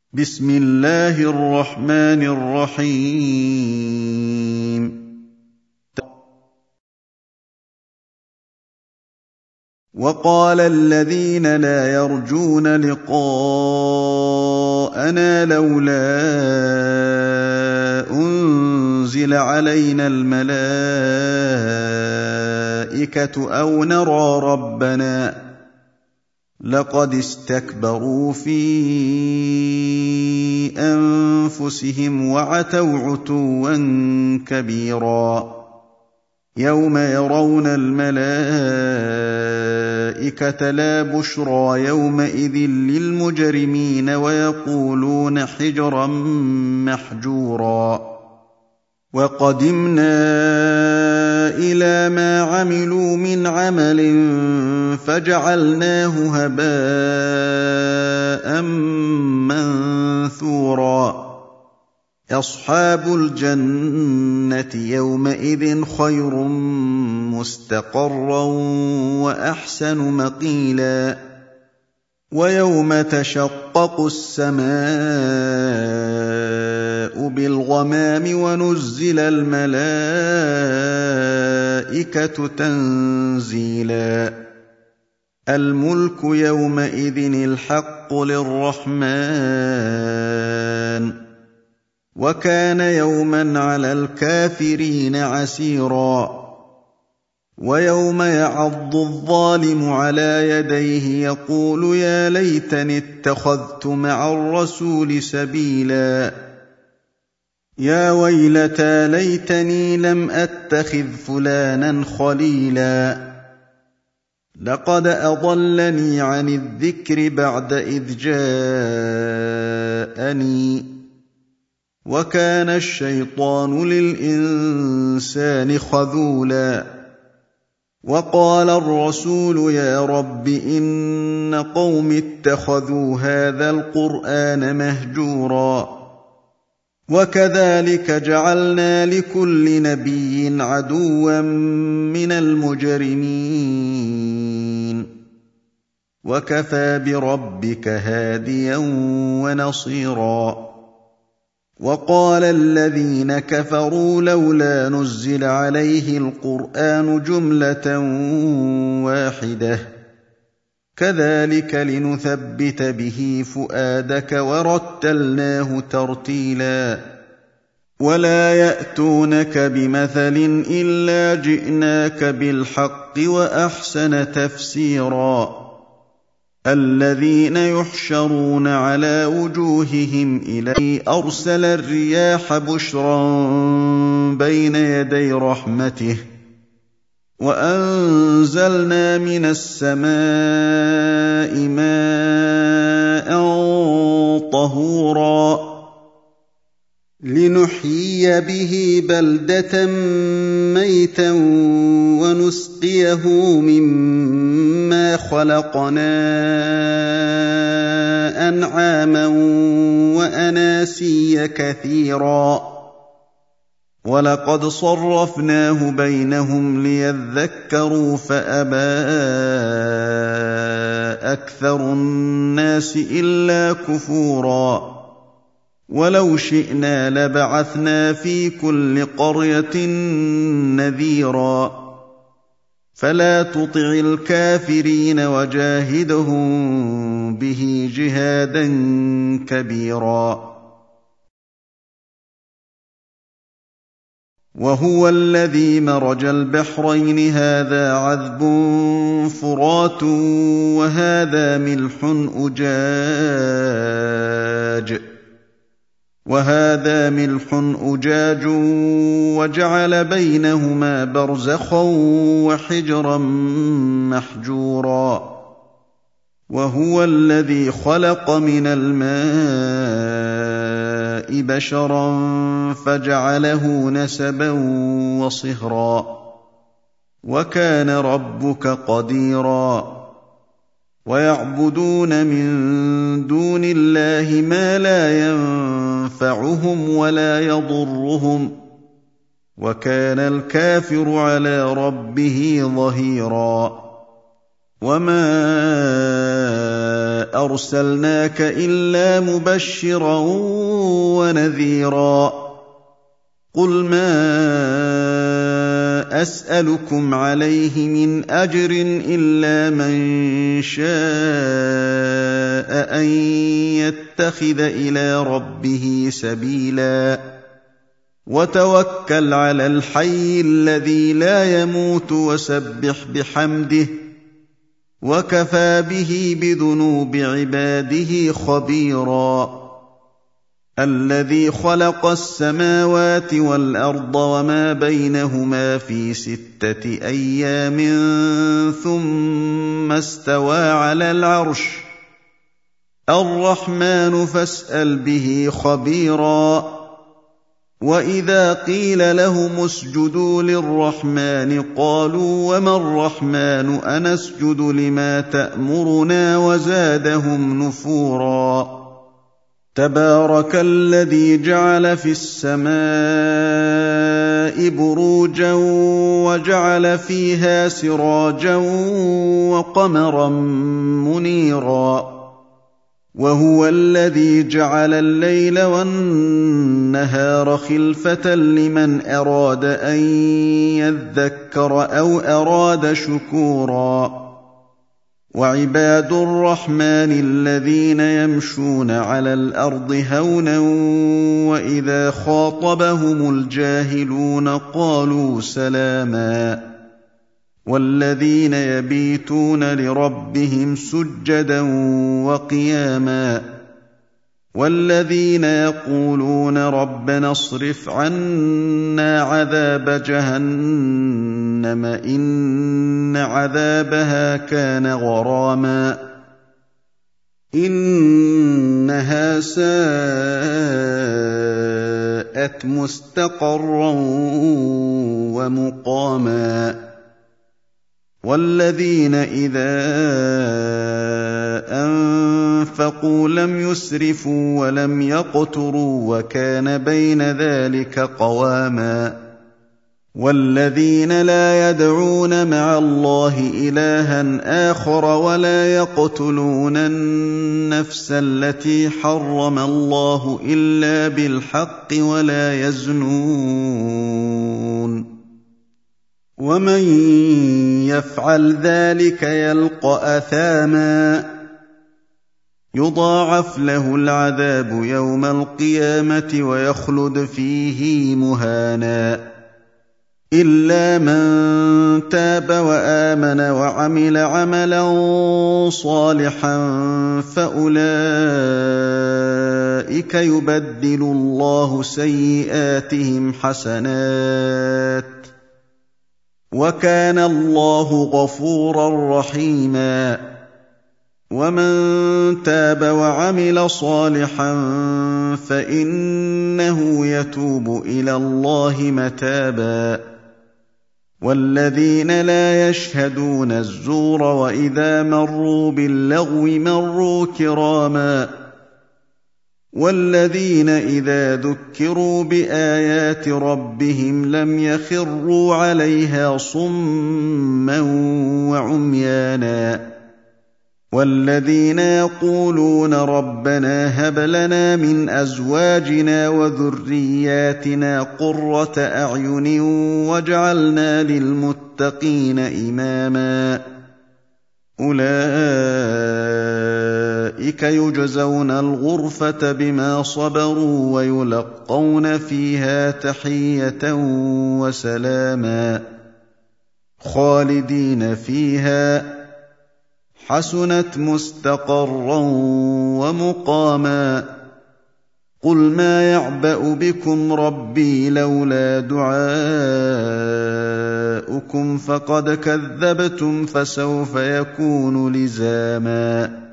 بسم الله الرحمن الرحيم. وقال الذين لا يرجون لقاءنا لولا أنزل علينا الملائكة أو نرى ربنا لقد استكبروا في أنفسهم وعتوا عتوا كبيرا. يوم يرون الملائكة لا بشرى يومئذ للمجرمين ويقولون حجرا محجورا. وقدمنا إلى ما عملوا من عمل فجعلناه هباء منثورا. أصحاب الجنة يومئذ خير مستقرا وأحسن مقيلا. ويوم تشقق السماء بالغمام ونزل الملائكة تنزيلا. الملك يومئذ الحق للرحمن وكان يوما على الكافرين عسيرا. ويوم يعض الظالم على يديه يقول يا ليتني اتخذت مع الرسول سبيلا. يا ويلتى ليتني لم أتخذ فلانا خليلا. لقد أضلني عن الذكر بعد إذ جاءني وكان الشيطان للإنسان خذولا. وقال الرسول يا رب إن قوم اتخذوا هذا القرآن مهجورا. وكذلك جعلنا لكل نبي عدوا من المجرمين وكفى بربك هاديا ونصيرا. وقال الذين كفروا لولا نزل عليه القرآن جملة واحدة كذلك لنثبت به فؤادك ورتلناه ترتيلا. ولا يأتونك بمثل إلا جئناك بالحق وأحسن تفسيرا. الذين يحشرون على وجوههم إليه أرسل الرياح بشرا بين يدي رحمته وأنزلنا من السماء ماء طهورا لنحيي به بلدة ميتا ونسقيه مما خلقنا أنعاما وأناسيا كثيرا. ولقد صرفناه بينهم ليذكروا فأبى أكثر الناس إلا كفورا. ولو شئنا لبعثنا في كل قرية نذيرا. فلا تطع الكافرين وجاهدهم به جهادا كبيرا. وهو الذي مرج البحرين هذا عذب فرات وهذا ملح أجاج وجعل بينهما برزخا وحجرا محجورا. وهو الذي خلق من الماء بشرا فجعله نسبا وصهرا وكان ربك قديرا. ويعبدون من دون الله ما لا ينفعهم ولا يضرهم وكان الكافر على ربه ظهيرا. وما أرسلناك إلا مبشرا ونذيرا قل ما أسألكم عليه من أجر إلا من شاء أن يتخذ إلى ربه سبيلا وتوكل على الحي الذي لا يموت وسبح بحمده وكفى به بذنوب عباده خبيرا الذي خلق السماوات والأرض وما بينهما في 6 أيام ثم استوى على العرش الرحمن فاسأل به خبيرا وإذا قيل لهم اسجدوا للرحمن قالوا وما الرحمن أنسجد لما تأمرنا وزادهم نفورا تبارك الذي جعل في السماء بروجا وجعل فيها سراجا وقمرا منيرا وهو الذي جعل الليل والنهار خلفة لمن أراد أن يذكر أو أراد شكورا وعباد الرحمن الذين يمشون على الأرض هونا وإذا خاطبهم الجاهلون قالوا سلاما والذين يبيتون لربهم سجدا وقياما والذين يقولون ربنا اصرف عنا عذاب جهنم إن عذابها كان غراما إنها ساءت مستقرا ومقاما والذين إذا أنفقوا لم يسرفوا ولم يقتروا وكان بين ذلك قواما والذين لا يدعون مع الله إلها آخر ولا يقتلون النفس التي حرم الله إلا بالحق ولا يزنون ومن يفعل ذلك يلقى أثاما يضاعف له العذاب يوم القيامة ويخلد فيه مهانا إلا من تاب وآمن وعمل عملا صالحا فأولئك يبدل الله سيئاتهم حسنات وكان الله غفورا رحيما ومن تاب وعمل صالحا فإنه يتوب إلى الله متابا والذين لا يشهدون الزور وإذا مروا باللغو مروا كراما والذين إذا ذكروا بآيات ربهم لم يخروا عليها صما وعميانا والذين يقولون ربنا هب لنا من أزواجنا وذرياتنا قرة أعين واجعلنا للمتقين إماما أولئك يجزون الغرفة بما صبروا ويلقون فيها تحية وسلاما خالدين فيها حسنت مستقرا ومقاما قل ما يعبأ بكم ربي لولا دعاؤكم فقد كذبتم فسوف يكون لزاما